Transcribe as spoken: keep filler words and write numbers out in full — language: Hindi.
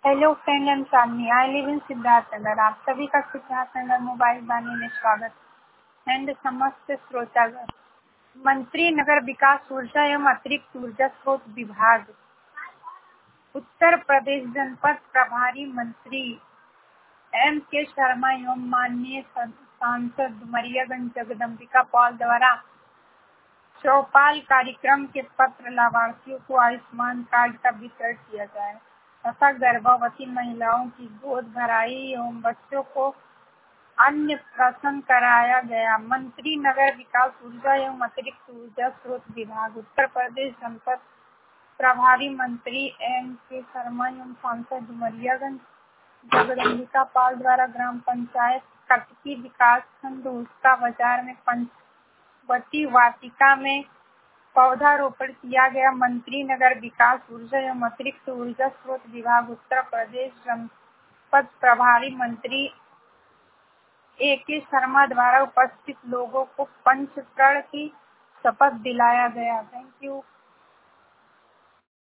Hello friend, am Chandni. I live in Siddharth Nagar. आप सभी का सिद्धार्थ नगर मोबाइल वाणी में स्वागत एंड समस्त श्रोतागण। मंत्री नगर विकास ऊर्जा एवं अतिरिक्त ऊर्जा स्रोत विभाग, उत्तर प्रदेश जनपद प्रभारी मंत्री एम के शर्मा एवं माननीय सांसद डुमरियागंज जगदम्बिका पाल द्वारा चौपाल कार्यक्रम के पत्र लाभार्थियों को आयुष्मान कार्ड का वितरण किया जाए तथा गर्भवती महिलाओं की गोद भराई एवं बच्चों को अन्य प्राशन कराया गया। मंत्री नगर विकास ऊर्जा एवं अतिरिक्त ऊर्जा स्रोत विभाग, उत्तर प्रदेश जनपद प्रभारी मंत्री एम के शर्मा एवं सांसद डुमरियागंज जगदम्बिका पाल द्वारा ग्राम पंचायत कटकी विकास खंड उसका बाजार में पंचवटी वाटिका में पौधारोपण किया गया। मंत्री नगर विकास ऊर्जा एवं अतिरिक्त ऊर्जा स्रोत विभाग, उत्तर प्रदेश जनपद प्रभारी मंत्री ए के शर्मा द्वारा उपस्थित लोगों को पंचकर्ण की शपथ दिलाया गया। Thank you.